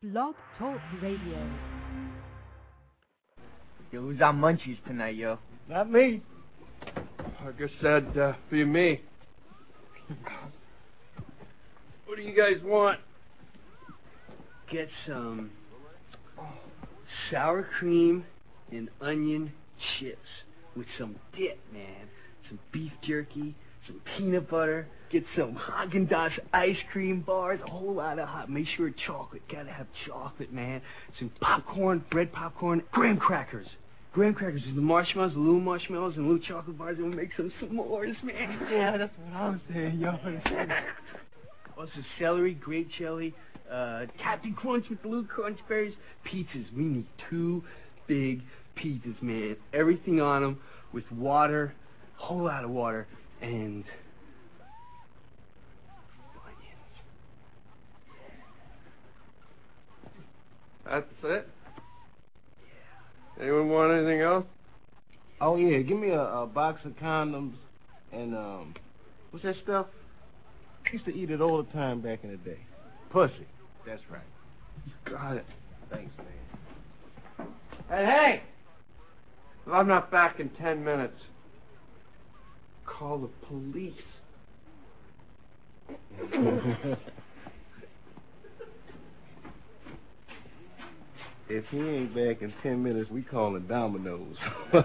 Blog Talk Radio. Yo, who's on munchies tonight, yo? Not me. I guess that'd be me. What do you guys want? Get some sour cream and onion chips with some dip, man. Some beef jerky, some peanut butter. Get some Haagen-Dazs ice cream bars, a whole lot of hot. Make sure chocolate. Gotta have chocolate, man. Some popcorn, bread popcorn, graham crackers. Graham crackers with the marshmallows, the little marshmallows, and little chocolate bars, and we'll make some s'mores, man. Yeah, that's what I was saying, yo. Also celery, grape jelly, Captain Crunch with the little crunch berries. Pizzas. We need 2 big pizzas, man. Everything on them with water, a whole lot of water, and That's it? Anyone want anything else? Oh, yeah, give me a box of condoms and, what's that stuff? I used to eat it all the time back in the day. Pussy. That's right. Got it. Thanks, man. Hey! If I'm not back in 10 minutes, call the police. If he ain't back in 10 minutes, we calling Domino's.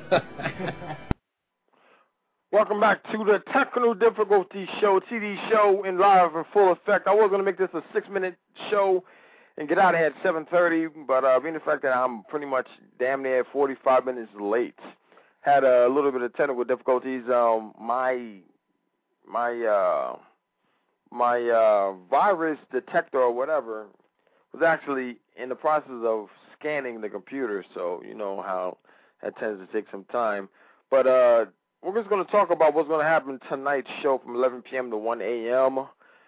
Welcome back to the Technical Difficulty Show, TV show in live in full effect. I was going to make this a 6-minute show and get out of here at 7:30, but being the fact that I'm pretty much damn near 45 minutes late, had a little bit of technical difficulties. My virus detector or whatever was actually in the process of scanning the computer, so you know how that tends to take some time. But we're just going to talk about what's going to happen tonight's show from 11 p.m. to 1 a.m.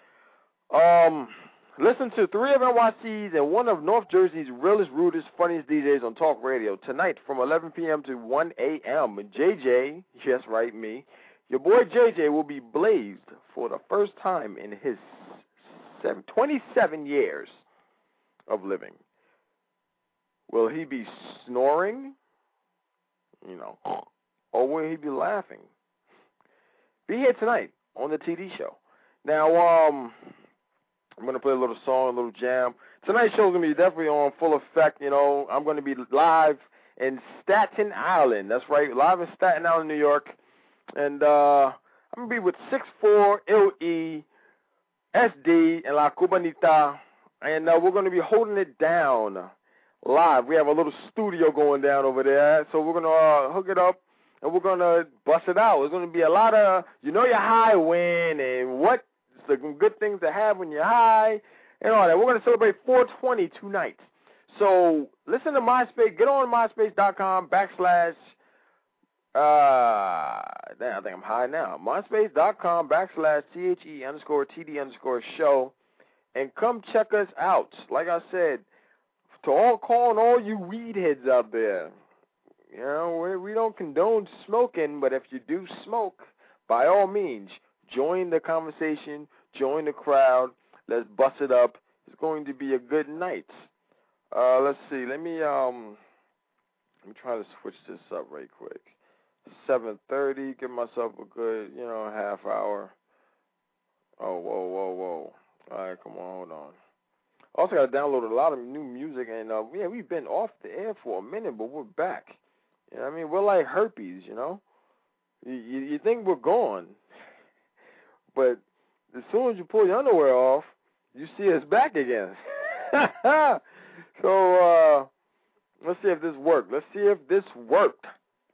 Listen to 3 of NYC's and 1 of North Jersey's realest, rudest, funniest DJs on talk radio tonight from 11 p.m. to 1 a.m. JJ, yes, right, me, your boy JJ will be blazed for the first time in his 27 years of living. Will he be snoring? You know, or will he be laughing? Be here tonight on the TD show. Now, I'm going to play a little song, a little jam. Tonight's show is going to be definitely on full effect. You know, I'm going to be live in Staten Island. That's right, live in Staten Island, New York. And I'm going to be with 6'4", Ill-E, SD, and La Cubanita. And we're going to be holding it down live. We have a little studio going down over there. So we're going to hook it up, and we're going to bust it out. There's going to be a lot of, you know, you're high when and what the good things to have when you're high and all that. We're going to celebrate 420 tonight. So listen to MySpace. Get on MySpace.com / I think I'm high now. MySpace.com / THE_TD_show. And come check us out. Like I said, to all calling all you weed heads out there, you know, we don't condone smoking, but if you do smoke, by all means, join the conversation, join the crowd. Let's bust it up. It's going to be a good night. Let's see. Let me try to switch this up right quick. 7:30. Give myself a good, half hour. Oh, whoa. All right, come on, hold on. Also got to download a lot of new music, and we've been off the air for a minute, but we're back. You know what I mean? We're like herpes, you know? You think we're gone, but as soon as you pull your underwear off, you see us back again. So, let's see if this worked. Let's see if this worked.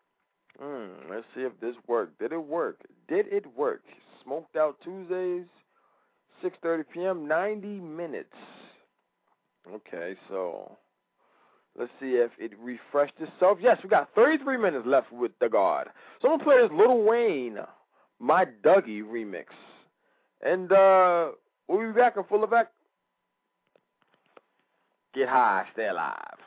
Did it work? Smoked Out Tuesdays, 6:30 p.m., 90 minutes. Okay, so let's see if it refreshed itself. Yes, we got 33 minutes left with the God. So I'm going to play this Lil Wayne, My Dougie remix. And we'll be back in full effect. Get high, stay alive.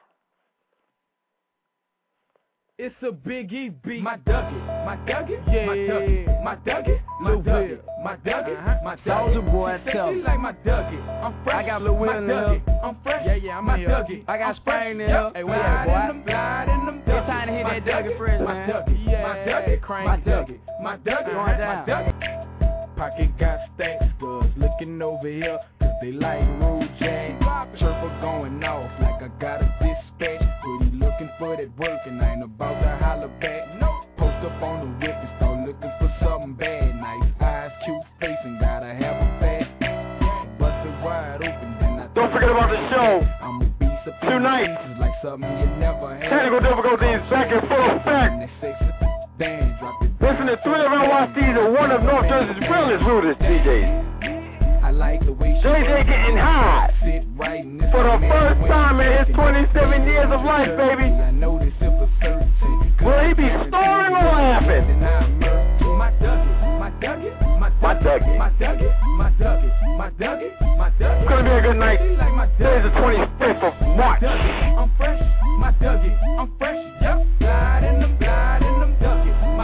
It's a Big E beat. My Dougie, yeah. My Dougie, Lil Will. My Dougie, my Soulja Boy, tell me. Like my Dougie, I'm fresh. I got Lil Will in the hood. I'm fresh. Yeah, I'm in here. I got Spain in here. Hey, where at, boy? It's time to hit that Dougie Fresh, man. Yeah, Crane. My Dougie. Going down. Pocket got stacks, girls looking over here, cause they like Rouge Jane. Chirper going off like I got a dispatch. Pretty looking for that work and I ain't about to holler back. Post up on the whip and start looking for something bad. Nice eyes, cute face, and gotta have a fat. Bust it wide open, then I don't forget about the show. I'ma be surprised. Tonight. Like something you never had. Technical difficulties back in full effect. Listen to 3 of NYC's and one of North Jersey's realest rudest DJs. I like the way JJ getting high for the first time in his 27 years of life, baby. Will he be snoring or laughing? My Dougie. It's gonna be a good night. Today's the 25th of March. I'm fresh, my Dougie. I'm fresh, yep. Glide in them Dougie. My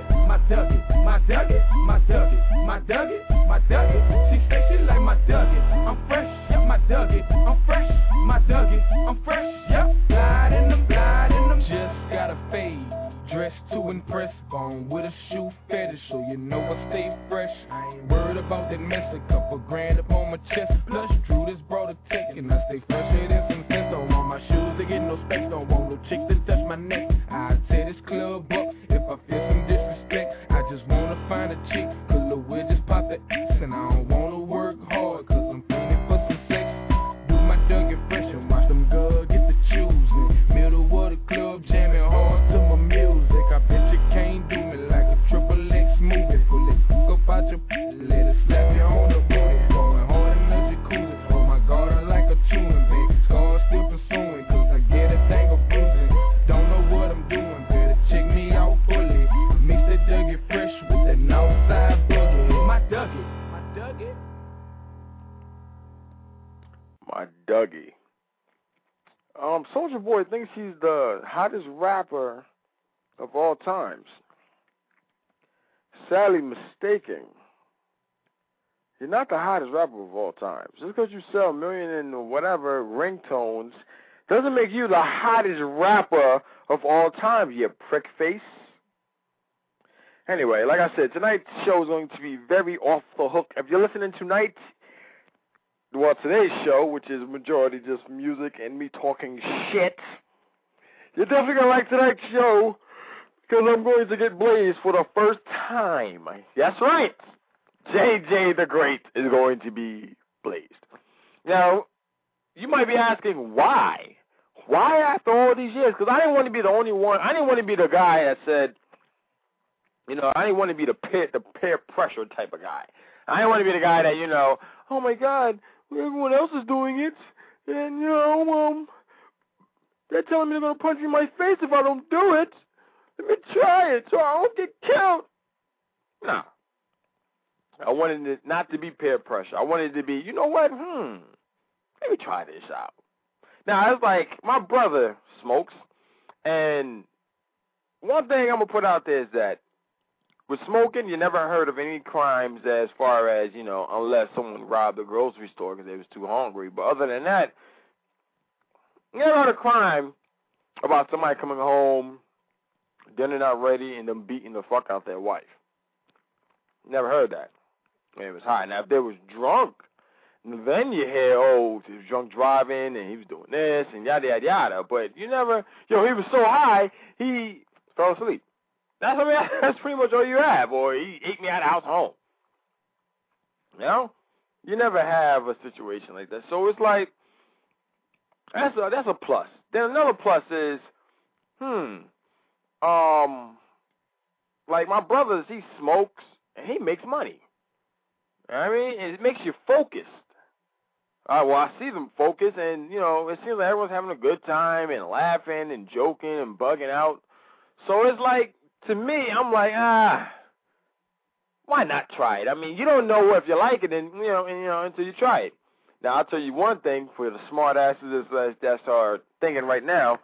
Dougie. She say she like my Dougie. I'm fresh, yep, my Dougie. I'm fresh, my Dougie. I'm fresh, yep. Glide in them. Just got a fade. Dressed to impress, gone with a shoe fetish, so you know I stay fresh. I ain't worried about that mess, a couple grand up on my chest. Plus, Drew this brought a tick, and I stay fresher than some sense. Don't want my shoes to get no space, don't want no chick to touch my neck. I'll tear this club up if I feel some disrespect. I just wanna find a chick, cause Lil Will just pop the X, and I don't wanna work hard, cause I'm feeling for some sex. Do my Dougie Fresh and watch them girls get the choosing. Middle of the club, jamming hard to my music. I bet you can't do me like a triple X movie. Pull it up out your let it slap you on the booty. Going hard in the jacuzzi. Oh my God, I like a tuning, baby. Scars still pursuing, cause I get a thing of bruising. Don't know what I'm doing, better check me out fully. Mix that Dougie Fresh with that Northside boogie. My Dougie. Soulja Boy thinks he's the hottest rapper of all times. Sadly mistaken. You're not the hottest rapper of all times. Just because you sell a million and whatever ringtones doesn't make you the hottest rapper of all time, you prick face. Anyway, like I said, tonight's show is going to be very off the hook. If you're listening tonight, well, today's show, which is majority just music and me talking shit, you're definitely going to like tonight's show because I'm going to get blazed for the first time. That's right. JJ the Great is going to be blazed. Now, you might be asking why? Why after all these years? Because I didn't want to be the only one. I didn't want to be the guy that said, you know, I didn't want to be the peer pressure type of guy. I didn't want to be the guy that, you know, oh my God, everyone else is doing it, and, you know, they're telling me they're going to punch me in my face if I don't do it. Let me try it so I don't get killed. No. I wanted it not to be peer pressure. I wanted it to be, you know what, let me try this out. Now, it's like my brother smokes, and one thing I'm going to put out there is that with smoking, you never heard of any crimes as far as, you know, unless someone robbed the grocery store because they was too hungry. But other than that, you never heard a crime about somebody coming home, dinner not ready, and them beating the fuck out their wife. Never heard that. And it was high. Now, if they was drunk, then you hear, oh, he was drunk driving, and he was doing this, and yada, yada, yada. But you never, he was so high, he fell asleep. That's pretty much all you have. Or he ate me out of house home. You know? You never have a situation like that. So it's like, that's a plus. Then another plus is, like my brother, he smokes, and he makes money. I mean, it makes you focused. Well, I see them focus, and, you know, it seems like everyone's having a good time and laughing and joking and bugging out. So it's like, to me, I'm like, why not try it? I mean, you don't know if you like it, and you know, until you try it. Now, I'll tell you one thing for the smart asses that are thinking right now.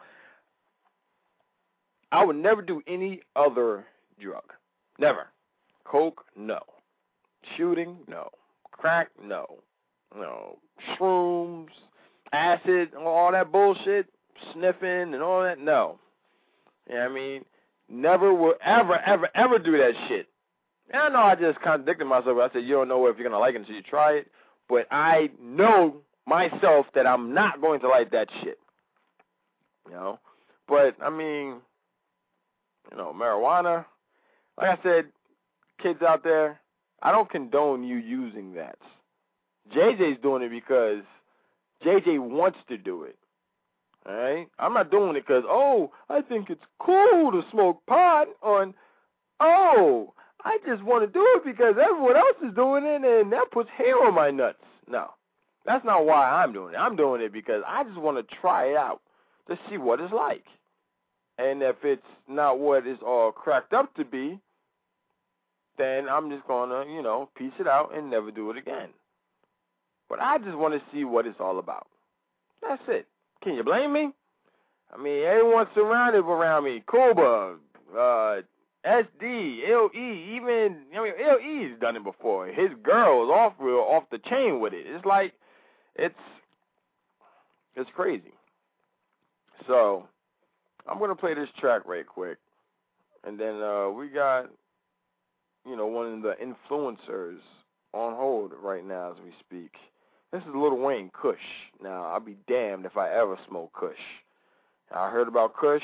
I would never do any other drug. Never. Coke, no. Shooting, no. Crack, no. No. Shrooms, acid, all that bullshit, sniffing and all that. No. You know what I mean? Never will ever do that shit. And I know I just contradicted myself. I said, you don't know if you're going to like it until you try it. But I know myself that I'm not going to like that shit. You know? But, I mean, you know, marijuana, like I said, kids out there, I don't condone you using that. JJ's doing it because JJ wants to do it. All right? I'm not doing it because, oh, I think it's cool to smoke pot, or, oh, I just want to do it because everyone else is doing it and that puts hair on my nuts. No, that's not why I'm doing it. I'm doing it because I just want to try it out to see what it's like. And if it's not what it's all cracked up to be, then I'm just going to, you know, piece it out and never do it again. But I just want to see what it's all about. That's it. Can you blame me? I mean, everyone's surrounded around me. Cuba, SD, LE, even, I mean, LE's done it before. His girl is off the chain with it. It's like, it's crazy. So, I'm going to play this track right quick. And then we got, you know, one of the influencers on hold right now as we speak. This is Lil Wayne, Kush. Now, I'll be damned if I ever smoke Kush. I heard about Kush.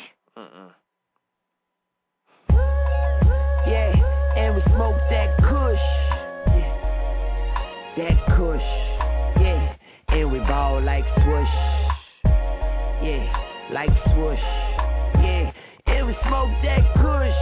Yeah, and we smoke that Kush. Yeah, that Kush. Yeah, and we ball like swoosh. Yeah, like swoosh. Yeah, and we smoke that Kush.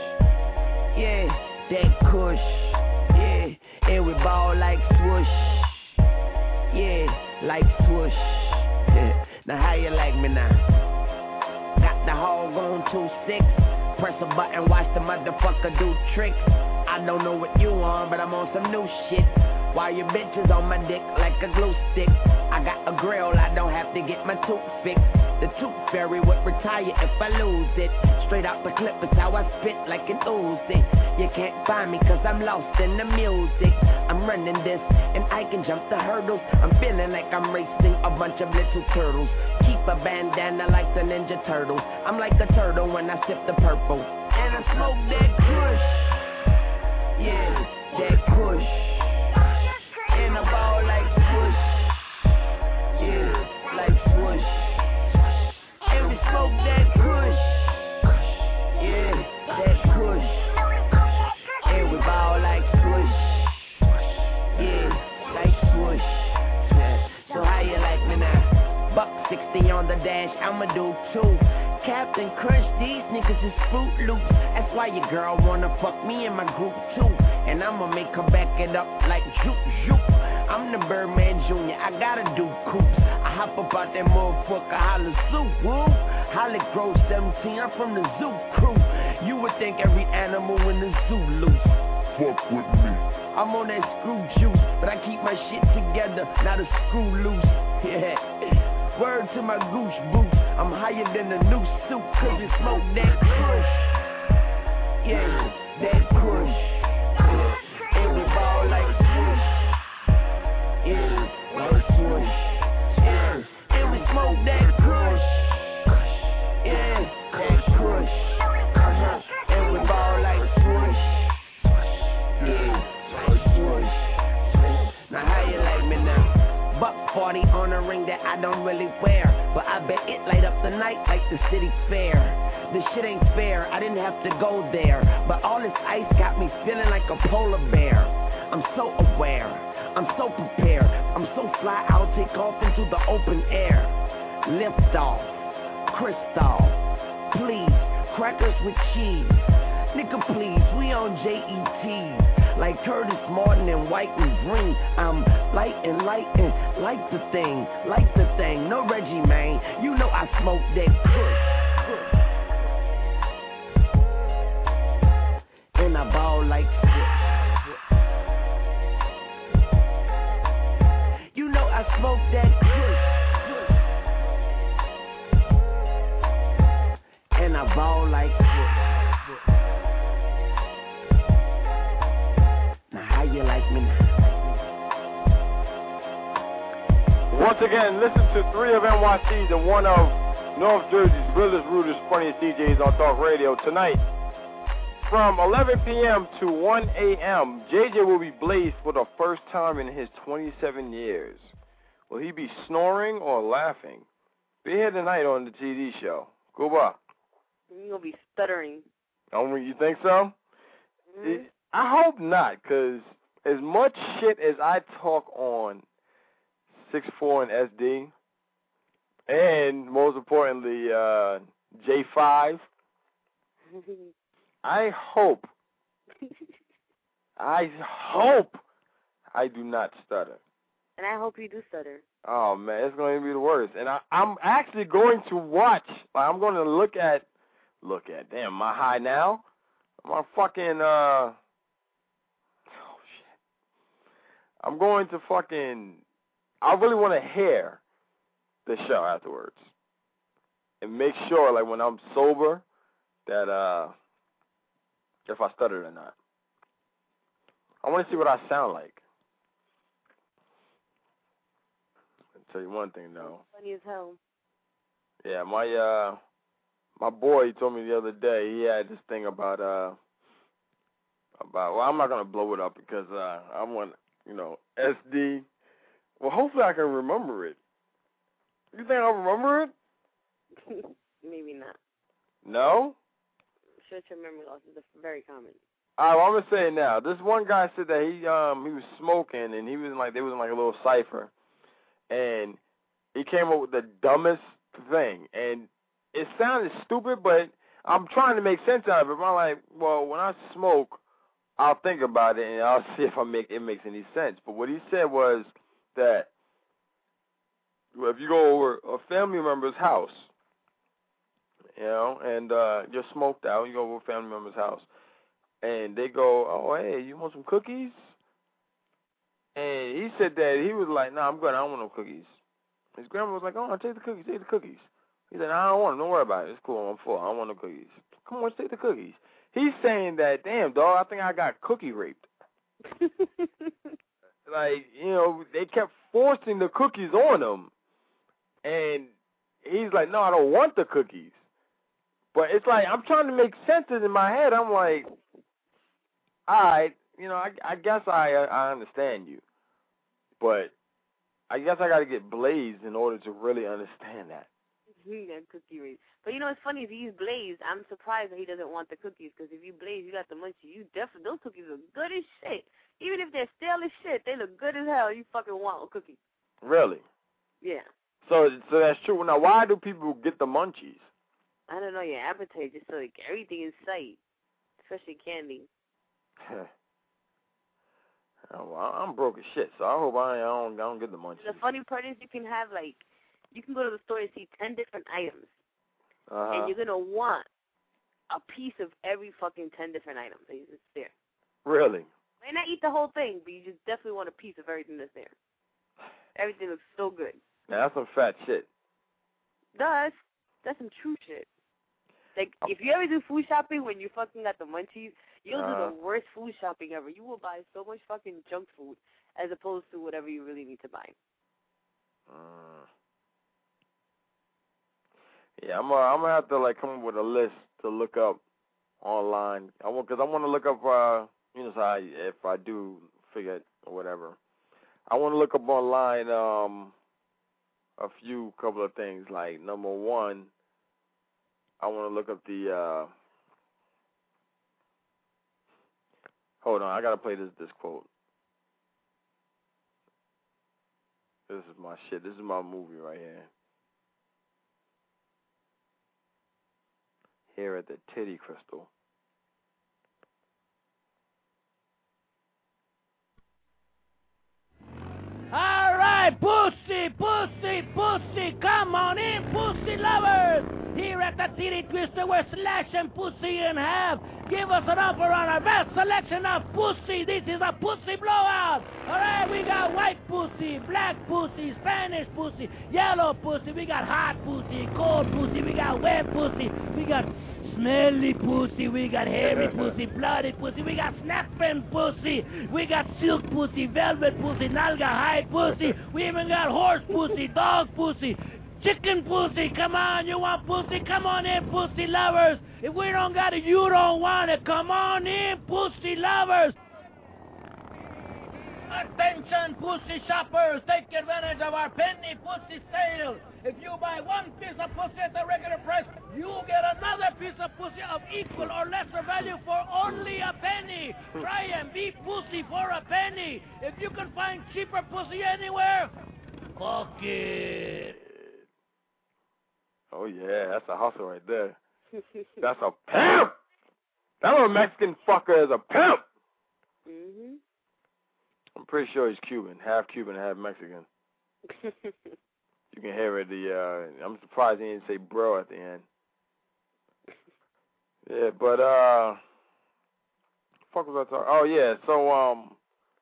Yeah, that Kush. Yeah, and we ball like swoosh. Yeah, like swoosh. Yeah. Now how you like me now? Got the hog on 2-6. Press a button, watch the motherfucker do tricks. I don't know what you on, but I'm on some new shit. While your bitches on my dick like a glue stick. I got a grill, I don't have to get my tooth fixed. The tooth fairy would retire if I lose it. Straight out the clip is how I spit like an Uzi. You can't find me cause I'm lost in the music. I'm running this and I can jump the hurdles. I'm feeling like I'm racing a bunch of little turtles. Keep a bandana like the Ninja Turtles. I'm like a turtle when I sip the purple. And I smoke that Kush. Yeah, that Kush. And I ball like swoosh. Yeah, like swoosh. And we smoke that Kush. Yeah, that Kush. And we ball like swoosh. Yeah, like swoosh. Yeah. So how you like me now? $1.60 on the dash, I'ma do 2. Captain Crunch, these niggas is Fruit Loops. That's why your girl wanna fuck me in my group too. And I'ma make her back it up like Zoop Zoop. I'm the Birdman Jr., I gotta do coops. I hop up out that motherfucker, holla zoo, woo. Holly Grove 17, I'm from the zoo crew. You would think every animal in the zoo loose. Fuck with me. I'm on that screw juice, but I keep my shit together, not a screw loose. Yeah. Word to my goose boots, I'm higher than a new suit, cause you smoke that Kush. Yeah, that Kush. Yeah. And we ball like swoosh. Yeah, like swoosh. Yeah, and we smoke that Kush. Yeah, that Kush. And we ball like swoosh. Yeah, like swoosh. Now how you like me now? $1.40 on a ring that I don't really wear, but I bet it light up the night like the city fair. This shit ain't fair, I didn't have to go there, but all this ice got me feeling like a polar bear. I'm so aware, I'm so prepared, I'm so fly, I'll take off into the open air. Lift off, crystal, please, crackers with cheese. Nigga please, we on JETs. Like Curtis Martin and white and green. I'm lightin', like the thing. No Reggie, man. You know I smoke that Kush. And I ball like you know I smoke that Kush. And I ball like Once Once again, listen to 3 of NYC's and 1 of North Jersey's realest, rudest, funniest DJs on Talk Radio. Tonight, from 11 p.m. to 1 a.m., JJ will be blazed for the first time in his 27 years. Will he be snoring or laughing? Be here tonight on the TV show. Cuba. You're going to be stuttering. Oh, you think so? Mm-hmm. I hope not, because as much shit as I talk on 6'4" and SD, and most importantly, J5, I hope I do not stutter. And I hope you do stutter. Oh, man, it's going to be the worst. And I'm actually going to watch. I'm going to look at, damn, am I high now? My fucking, oh, shit. I'm going to fucking, I really want to hear the show afterwards. And make sure, like, when I'm sober, that, if I stuttered or not. I want to see what I sound like. I'll tell you one thing, though. Funny as hell. Yeah, my boy told me the other day he had this thing about well, I'm not gonna blow it up because I want, SD. Well, hopefully I can remember it. You think I'll remember it? Maybe not. No? Short-term memory loss is very common. All right, well, I'm gonna say it now. This one guy said that he was smoking and he was they was in like a little cipher, and he came up with the dumbest thing, and it sounded stupid, but I'm trying to make sense out of it. But I'm like, well, when I smoke, I'll think about it and I'll see if it makes any sense. But what he said was that if you go over a family member's house, and you're smoked out, you go over a family member's house, and they go, oh, hey, you want some cookies? And he said that he was like, nah, I'm good, I don't want no cookies. His grandma was like, oh, take the cookies, take the cookies. He said, I don't want them, don't worry about it, it's cool, I'm full, I don't want no cookies. Come on, take the cookies. He's saying that, damn, dog, I think I got cookie raped. Like, they kept forcing the cookies on him. And he's like, no, I don't want the cookies. But it's like, I'm trying to make sense of it in my head. I'm like, all right, I guess I understand you. But I guess I got to get blazed in order to really understand that. Yeah, cookie rape. But it's funny, if he's blazed, I'm surprised that he doesn't want the cookies, because if you blaze, you got the munchies. You definitely, those cookies look good as shit. Even if they're stale as shit, they look good as hell. You fucking want a cookie. Really? Yeah. So that's true. Now, why do people get the munchies? I don't know, your appetite, just so like everything in sight, especially candy. Well, I'm broke as shit, so I hope I don't get the munchies. The funny part is you can go to the store and see 10 different items, and you're gonna want a piece of every fucking 10 different items. It's there. Really? May not eat the whole thing, but you just definitely want a piece of everything that's there. Everything looks so good. Now, that's some fat shit. That's some true shit. Like, if you ever do food shopping when you fucking got the munchies, you'll do the worst food shopping ever. You will buy so much fucking junk food as opposed to whatever you really need to buy. Yeah, I'm gonna have to come up with a list to look up online. Because I want to look up, so if I do figure or whatever, I want to look up online a couple of things. Like, number one, I want to look up the. Hold on, I gotta play this quote. This is my shit. This is my movie right here. Here at the Titty Crystal. All right, pussy, come on in, pussy lovers. Here at the Titty Twister, we're slashing pussy in half. Give us an offer on our best selection of pussy. This is a pussy blowout. All right, we got white pussy, black pussy, Spanish pussy, yellow pussy. We got hot pussy, cold pussy. We got wet pussy. We got smelly pussy, we got hairy pussy, bloody pussy, we got snapping pussy, we got silk pussy, velvet pussy, nalga high pussy, we even got horse pussy, dog pussy, chicken pussy. Come on, you want pussy? Come on in, pussy lovers. If we don't got it, you don't want it. Come on in, pussy lovers. Attention, pussy shoppers, take advantage of our penny pussy sale. If you buy one piece of pussy at the regular price, you get another piece of pussy of equal or lesser value for only a penny. Try and beat pussy for a penny. If you can find cheaper pussy anywhere, fuck it. Oh, yeah, that's a hustle right there. That's a pimp. That little Mexican fucker is a pimp. Mm-hmm. I'm pretty sure he's Cuban, half Mexican. You can hear it. I'm surprised he didn't say bro at the end. Yeah, but fuck was I talking? Oh yeah, so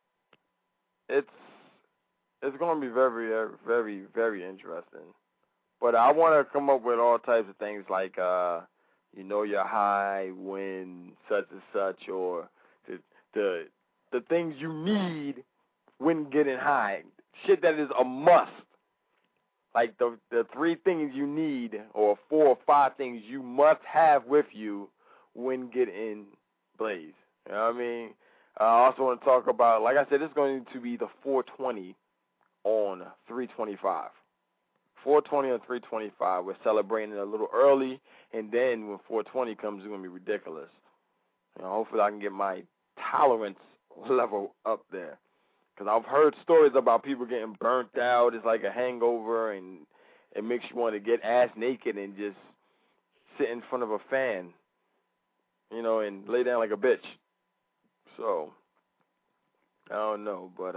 it's gonna be very, very, very interesting. But I want to come up with all types of things like you know you're high when such and such, or the things you need when getting high. Shit that is a must. Like the 3 things you need, or 4 or 5 things you must have with you when getting blaze. You know what I mean? I also want to talk about, like I said, it's going to be the 420 on 325. 420 on 325. We're celebrating a little early, and then when 420 comes, it's going to be ridiculous. You know, hopefully I can get my tolerance level up there. Because I've heard stories about people getting burnt out. It's like a hangover, and it makes you want to get ass naked and just sit in front of a fan, you know, and lay down like a bitch. So, I don't know, but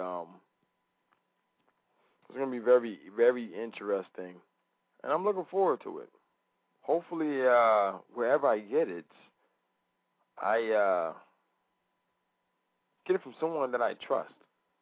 it's going to be very, very interesting, and I'm looking forward to it. Hopefully, wherever I get it, I get it from someone that I trust.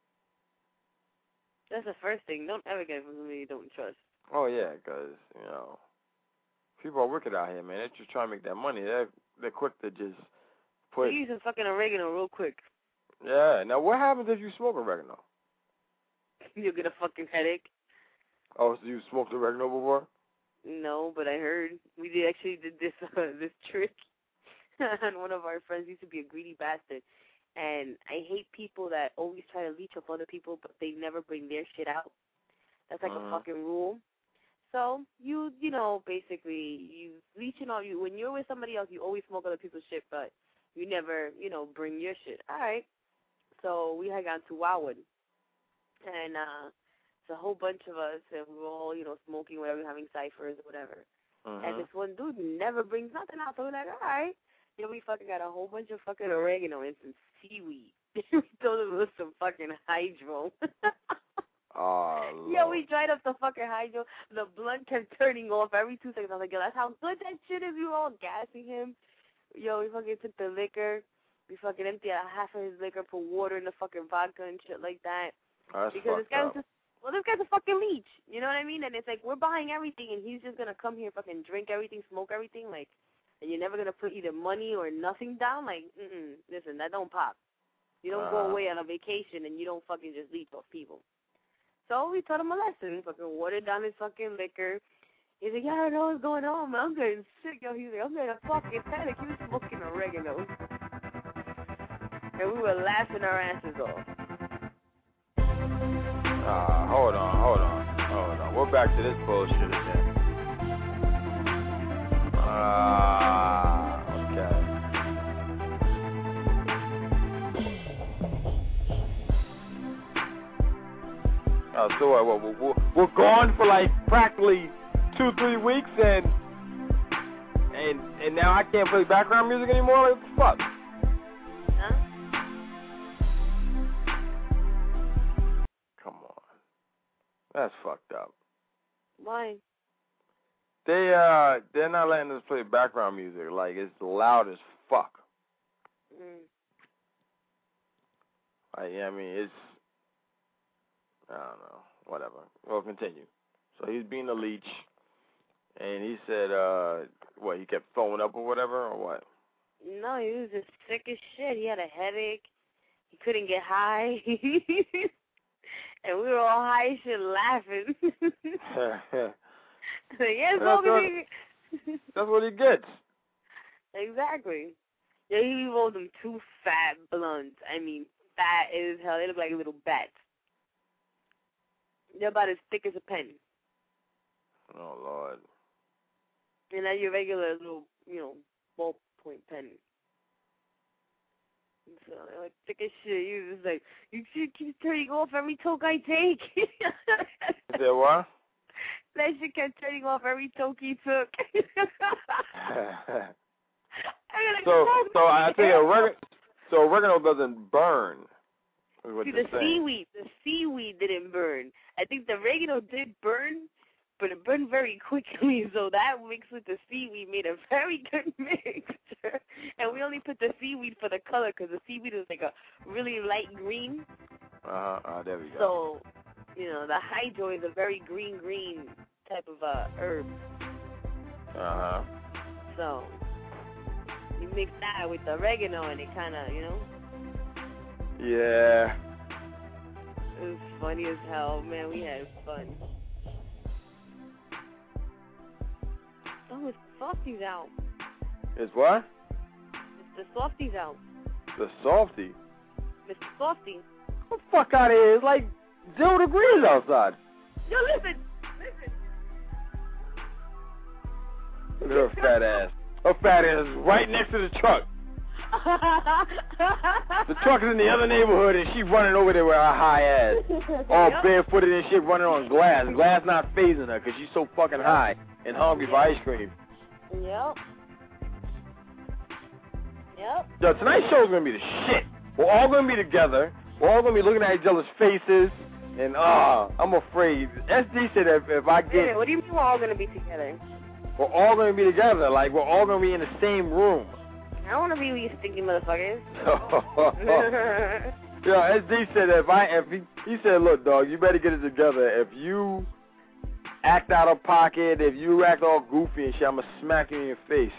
That's the first thing. Don't ever get it from somebody you don't trust. Oh, yeah, because, you know, people are wicked out here, man. They're just trying to make that money. They're quick to just put... You use some fucking oregano real quick. Yeah. Now, what happens if you smoke oregano? You'll get a fucking headache. Oh, so you smoked oregano before? No, but I heard. We actually did this this trick. And one of our friends used to be a greedy bastard. And I hate people that always try to leech off other people, but they never bring their shit out. That's like a fucking rule. So, you know, basically, you leeching on you. When you're with somebody else, you always smoke other people's shit, but you never, you know, bring your shit. All right. So, we had gone to Wildwood. And it's a whole bunch of us, and we were all, you know, smoking, whatever, having ciphers or whatever. And this one dude never brings nothing out, so we're like, all right. Yeah, we fucking got a whole bunch of fucking oregano and some seaweed. We told him it was some fucking hydro. Oh, yeah, we dried up the fucking hydro. The blunt kept turning off every 2 seconds. I was like, yo, that's how good that shit is. We were all gassing him. Yo, we fucking took the liquor. We fucking emptied out half of his liquor, put water in the fucking vodka and shit like that. That's because this fucked guy's up. this guy's a fucking leech. You know what I mean? And it's like, we're buying everything, and he's just going to come here fucking drink everything, smoke everything, like, and you're never going to put either money or nothing down? Like, listen, that don't pop. You don't go away on a vacation and you don't fucking just leech off people. So we taught him a lesson. Fucking watered down his fucking liquor. He's like, yeah, I don't know what's going on, man. I'm getting sick. Yo, he's like, I'm getting fucking panic. He was smoking oregano. And we were laughing our asses off. Hold on. We're back to this bullshit again. Okay. So we're gone for like practically 2-3 weeks, and now I can't play background music anymore. Like, what the fuck? Huh? Come on, that's fucked up. Why? They're not letting us play background music. Like, it's loud as fuck. Like, I mean, it's, I don't know, whatever. We'll continue. So he's being a leech. And he said, what, he kept throwing up or whatever, or what? No, he was just sick as shit. He had a headache. He couldn't get high. And we were all high as shit laughing. That's what he gets. Exactly. Yeah, he rolled them 2 fat blunts. I mean, fat as hell. They look like little bats. They're about as thick as a pen. Oh, Lord. And that's your regular little, ballpoint pen. So, like, thick as shit. You was like, you should keep turning off every toke I take. Is that what? That shit kept turning off every toke he took. So I tell you, oregano doesn't burn. See, the seaweed didn't burn. I think the oregano did burn, but it burned very quickly. So that mixed with the seaweed made a very good mixture. And we only put the seaweed for the color because the seaweed was like a really light green. There we go. So, the hydro is a very green type of herb. So you mix that with the oregano and it kind of, Yeah. It was funny as hell, man. We had fun. Oh, it's Softy's out. It's what? It's the Softy's out. The Softy? Mr. Softy. Get the fuck out of here. It's like 0 degrees outside. Yo, listen. Look at her fat ass. Her fat ass is right next to the truck. The truck is in the other neighborhood, and she running over there with her high ass. All barefooted and shit, running on glass. Glass not phasing her because she's so fucking high and hungry for ice cream. Yep. Yo, tonight's show is going to be the shit. We're all going to be together. We're all going to be looking at each other's faces. And, I'm afraid. SD said if I get... Wait, what do you mean we're all going to be together? We're all going to be together. Like, we're all going to be in the same room. I don't want to be with you stinky motherfuckers. Yeah, SD said he said, look, dog, you better get it together. If you act out of pocket, if you act all goofy and shit, I'm going to smack you in your face.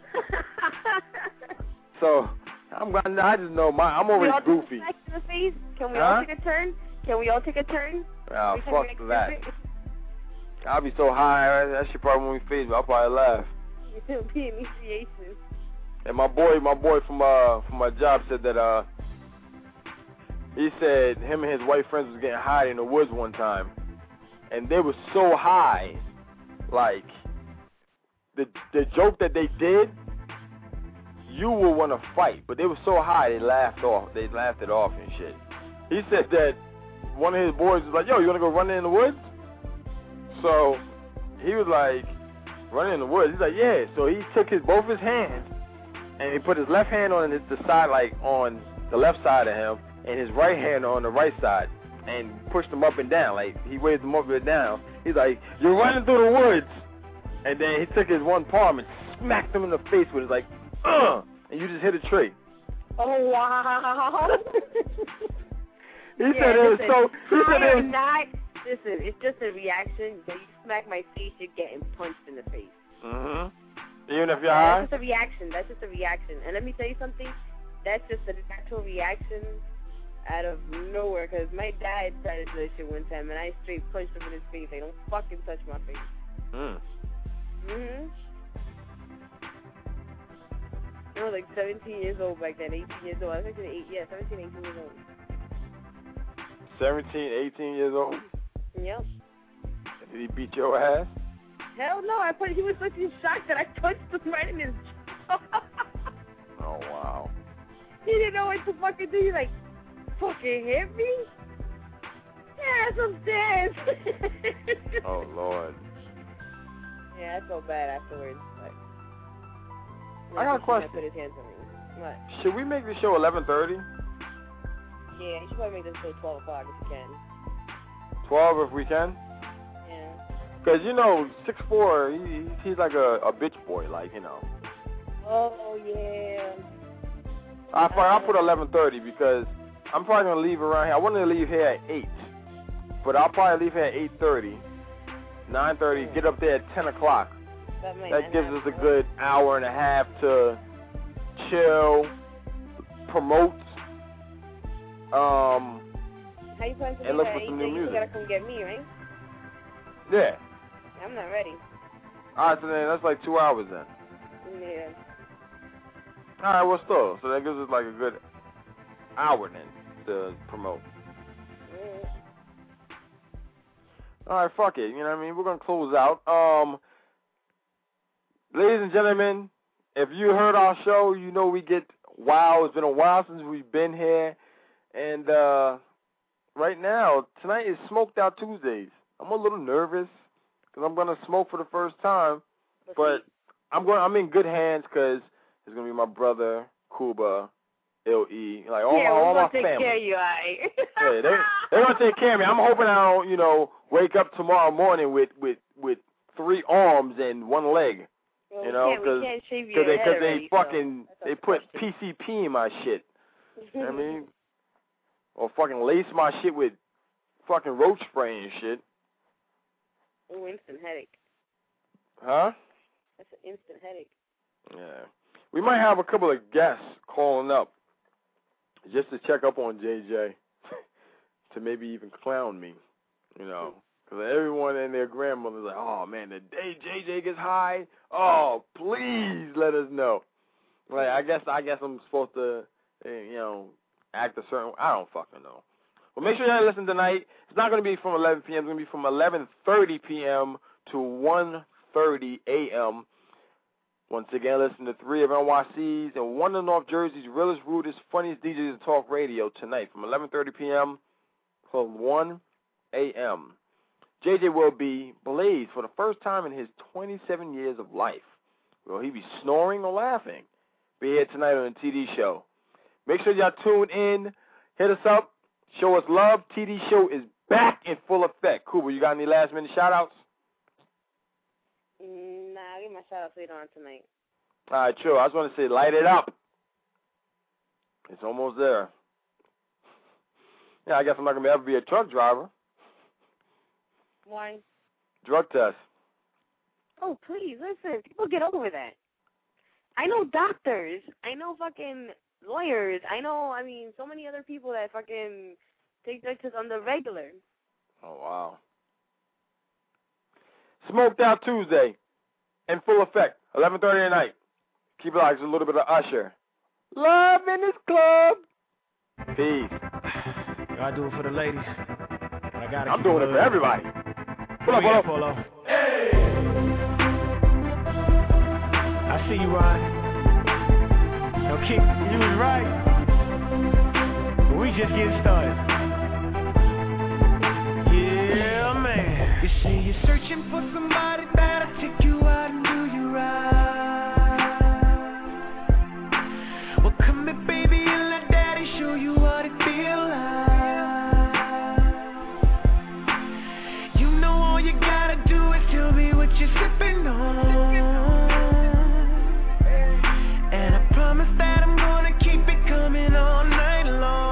So, I just know I'm always goofy. In the face? Can we all take a turn? Can we all take a turn? Oh, fuck that. I'll be so high, that shit probably won't be phase me. I'll probably laugh. It'll be initiation. And my boy from my job said that he said him and his white friends was getting high in the woods one time, and they were so high, like the joke that they did, you will want to fight, but they were so high they laughed it off and shit. He said that one of his boys was like, yo, you want to go running in the woods? So he was like, running in the woods? He's like, yeah. So he took both his hands and he put his left hand on the side, like on the left side of him, and his right hand on the right side, and pushed them up and down. Like, he waved them up and down. He's like, you're running through the woods. And then he took his one palm and smacked him in the face with it, like, and you just hit a tree. Oh, wow. He said it was so... Listen, it's just a reaction. When you smack my face, you're getting punched in the face. Mm-hmm. Even if you're high? That's just a reaction. And let me tell you something. That's just a natural reaction out of nowhere. Because my dad tried to do this shit one time, and I straight punched him in his face. Like, don't fucking touch my face. I was like 17 years old back then, 18 years old. I was actually 17, 18 years old. 17, 18 years old? Yep. Did he beat your ass? Hell no, he was such in shock that I punched him right in his jaw. Oh, wow. He didn't know what to fucking do. He's like, fucking hit me? Yeah, I'm dead. Oh, Lord. Yeah, I felt bad afterwards. But I got a question. Put his hands on me. What? Should we make the show 11:30? Yeah, you should probably make this show 12 o'clock if you can. 12 if we can? Yeah. Because, 6'4", he's like a bitch boy, like, Oh, yeah. I'll put 11:30 because I'm probably going to leave around here. I wanted to leave here at 8, but I'll probably leave here at 8:30, 9:30, get up there at 10 o'clock, That gives us a good hour and a half to chill, promote, How you plan to and do look that, for some new AJ? You music. gotta come get me, right? Yeah. I'm not ready. All right, so then that's like 2 hours then. Yeah. All right, well, still. So that gives us like a good hour then to promote. All right, fuck it. You know what I mean? We're going to close out. Ladies and gentlemen, if you heard our show, you know we get wow. It's been a while since we've been here. And right now, tonight is Smoked Out Tuesdays. I'm a little nervous because I'm going to smoke for the first time. But I'm in good hands because it's going to be my brother, Cuba, L.E., like all my family. Take care of you, alright? Yeah, they're going to take care of me. I'm hoping I don't, wake up tomorrow morning with 3 arms and 1 leg. Well, because they put PCP in my shit. You know what I mean? Or fucking lace my shit with fucking roach spray and shit. Oh, instant headache. Huh? That's an instant headache. Yeah. We might have a couple of guests calling up just to check up on JJ, to maybe even clown me, Because everyone and their grandmother's like, oh, man, the day JJ gets high, oh, please let us know. Like, I guess I'm supposed to, act a certain way. I don't fucking know. Well, make sure you listen tonight. It's not going to be from 11 p.m. It's going to be from 11:30 p.m. to 1:30 a.m. Once again, listen to 3 of NYC's and 1 of North Jersey's realest, rudest, funniest DJs to talk radio tonight from 11:30 p.m. to 1 a.m. JJ will be blazed for the first time in his 27 years of life. Will he be snoring or laughing? Be here tonight on the TD Show. Make sure y'all tune in. Hit us up. Show us love. TD Show is back in full effect. Cooper, you got any last-minute shout-outs? Nah, I'll give my shout-outs later on tonight. All right, true. I just want to say light it up. It's almost there. Yeah, I guess I'm not going to ever be a truck driver. Why? Drug test. Oh, please, listen. People get over that. I know doctors. I know fucking lawyers. So many other people that fucking take drug tests on the regular. Oh, wow. Smoked Out Tuesday in full effect, 11:30 at night. Keep it like a little bit of Usher. Love in this club. Peace. I do it for the ladies. I'm doing it for everybody. Pull up. Hey! I see you, Ryan. Yo, Kick, you was right. But we just getting started. Yeah, man. You say you're searching for somebody that'll take you out and do you right. Well, come here, baby, and let daddy show you what it feels like. You know all you gotta do is tell me what you're sipping on. And I promise that I'm gonna keep it coming all night long.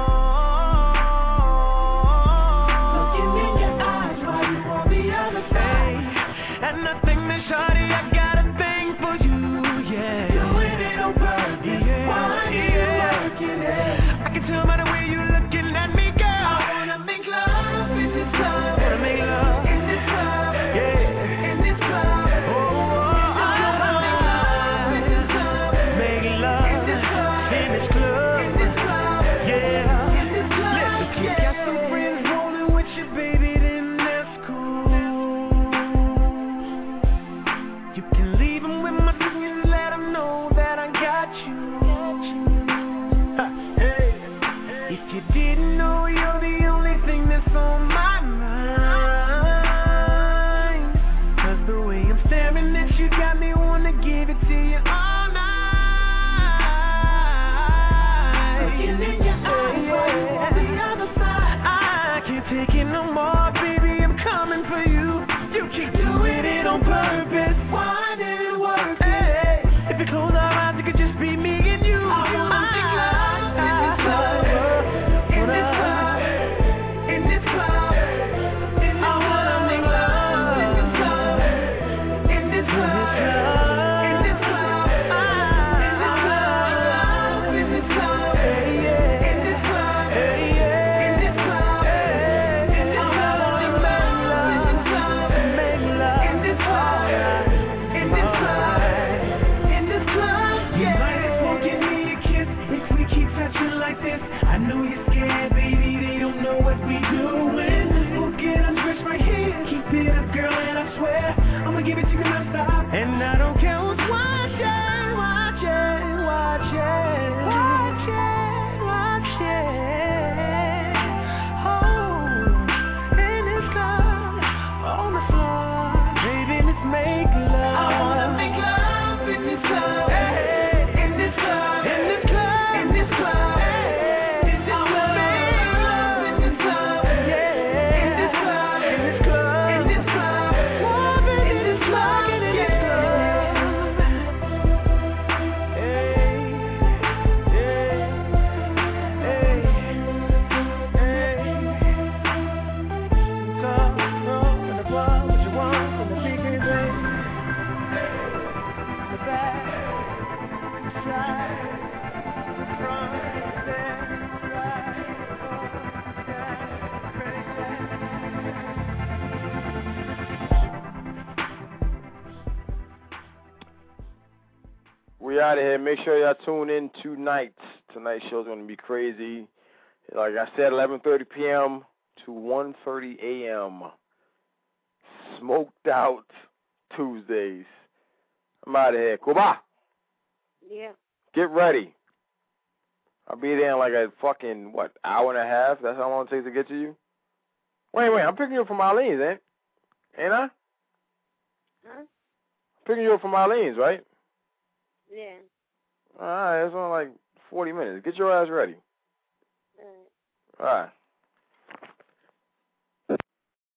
Looking in your eyes while you on the other side. And nothing that shawty, I got a thing for you, yeah. Doing it on purpose, why you working it? I can tell by the way you looking at me, girl. I wanna make love in this club. Wanna make love in this club, yeah. In this club, oh, I wanna make love in this club. Make love in this club, yeah. In this club, listen, if you got some friends rolling with you, baby, then that's cool. You can leave them with my friends, let them know that I got you. Hey. If you didn't know, you're the only thing that's on my mind. 'Cause the way I'm staring at you got me wanna give it to you all night. Looking in your eyes, while you on the other side. I can't take it no more, baby, I'm coming for you. You keep doing it on purpose. Why did it work? Hey, if you close our eyes, it could just be me and you. I wanna make love in this club. In this club. In this club. I wanna make love in this club. In this club. And I don't care who's watching, watching, watching, watching, watching. Oh, in this club, on the floor, baby, let's make love. I wanna make love in this club, hey, in this club, in this club, in this club, hey, in this club, make love in this club, yeah, in this club, in this club, in this club, love in this club, in this club. We out of here. Make sure y'all tune in tonight. Tonight's show's going to be crazy. Like I said, 11:30 p.m. to 1:30 a.m. Smoked Out Tuesdays. I'm out of here. Cuba, Yeah. get ready. I'll be there in like a fucking, hour and a half? That's how long it takes to get to you? Wait, I'm picking you up from Arlene's, ain't I? Huh? Picking you up from Arlene's, right? Yeah. All right, it's only like 40 minutes. Get your ass ready. All right. All right.